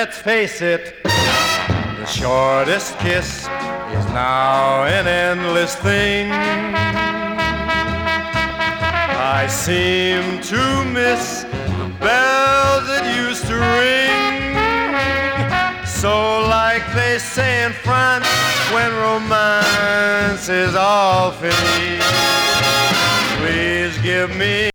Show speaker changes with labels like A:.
A: Let's face it, the shortest kiss is now an endless thing. I seem to miss the bells that used to ring. So like they say in France, when romance is all finished, please give me